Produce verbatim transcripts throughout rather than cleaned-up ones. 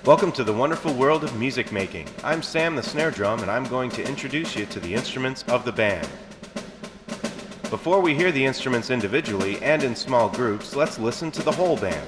Welcome to the wonderful world of music making. I'm Sam the snare drum, and I'm going to introduce you to the instruments of the band. Before we hear the instruments individually and in small groups, let's listen to the whole band.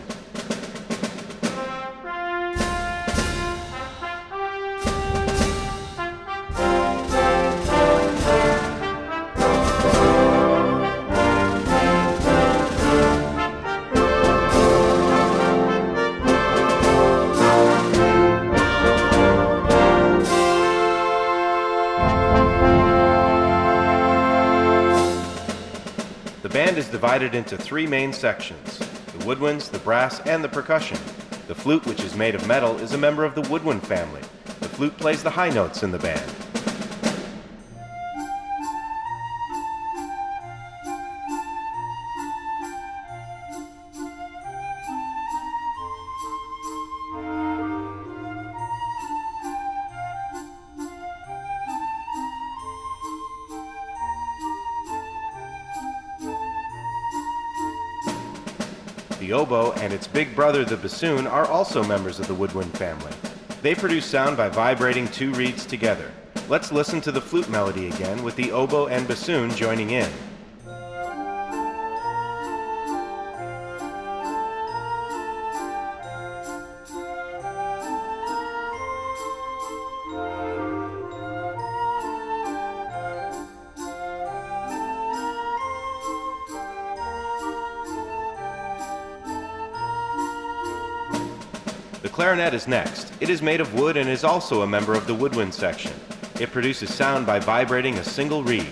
The band is divided into three main sections: the woodwinds, the brass, and the percussion. The flute, which is made of metal, is a member of the woodwind family. The flute plays the high notes in the band. The oboe and its big brother, the bassoon, are also members of the woodwind family. They produce sound by vibrating two reeds together. Let's listen to the flute melody again with the oboe and bassoon joining in. The clarinet is next. It is made of wood and is also a member of the woodwind section. It produces sound by vibrating a single reed.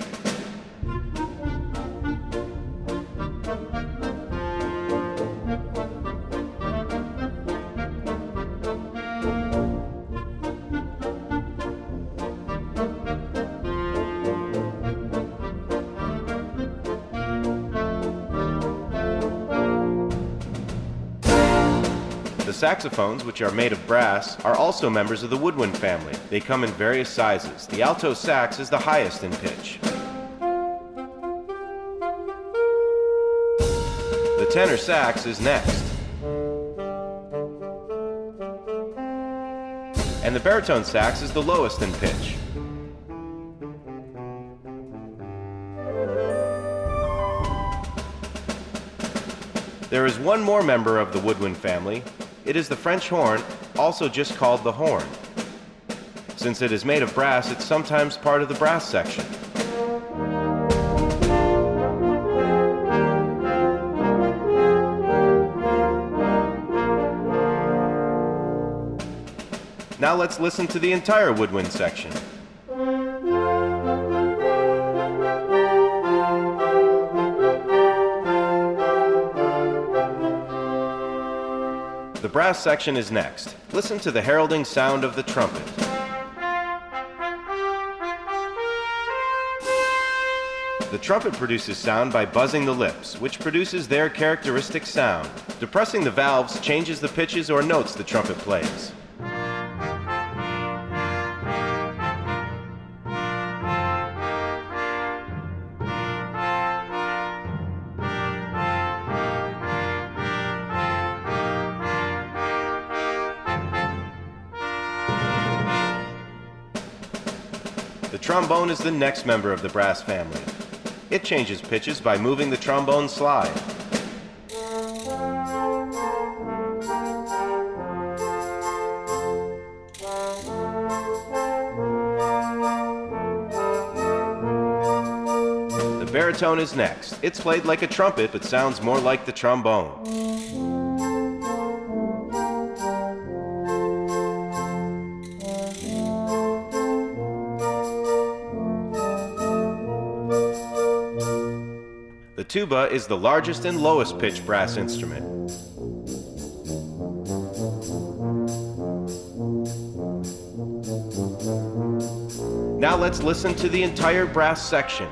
The saxophones, which are made of brass, are also members of the woodwind family. They come in various sizes. The alto sax is the highest in pitch. The tenor sax is next. And the baritone sax is the lowest in pitch. There is one more member of the woodwind family. It is the French horn, also just called the horn. Since it is made of brass, it's sometimes part of the brass section. Now let's listen to the entire woodwind section. The brass section is next. Listen to the heralding sound of the trumpet. The trumpet produces sound by buzzing the lips, which produces their characteristic sound. Depressing the valves changes the pitches or notes the trumpet plays. The trombone is the next member of the brass family. It changes pitches by moving the trombone slide. The baritone is next. It's played like a trumpet but sounds more like the trombone. The tuba is the largest and lowest pitch brass instrument. Now let's listen to the entire brass section.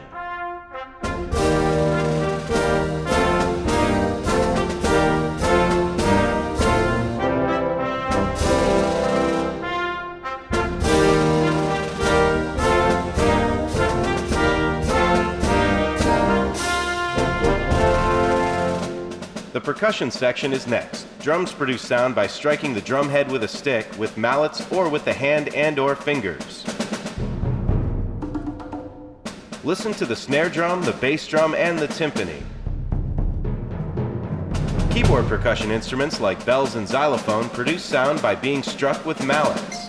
The percussion section is next. Drums produce sound by striking the drum head with a stick, with mallets, or with the hand and or fingers. Listen to the snare drum, the bass drum, and the timpani. Keyboard percussion instruments like bells and xylophone produce sound by being struck with mallets.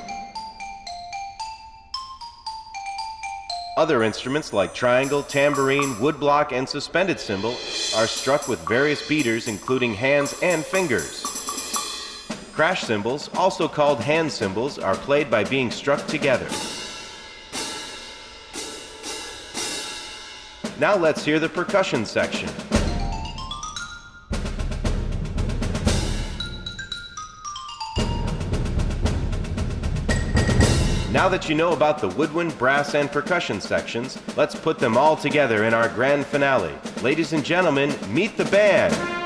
Other instruments like triangle, tambourine, woodblock, and suspended cymbal are struck with various beaters including hands and fingers. Crash cymbals, also called hand cymbals, are played by being struck together. Now let's hear the percussion section. Now that you know about the woodwind, brass, and percussion sections, let's put them all together in our grand finale. Ladies and gentlemen, meet the band!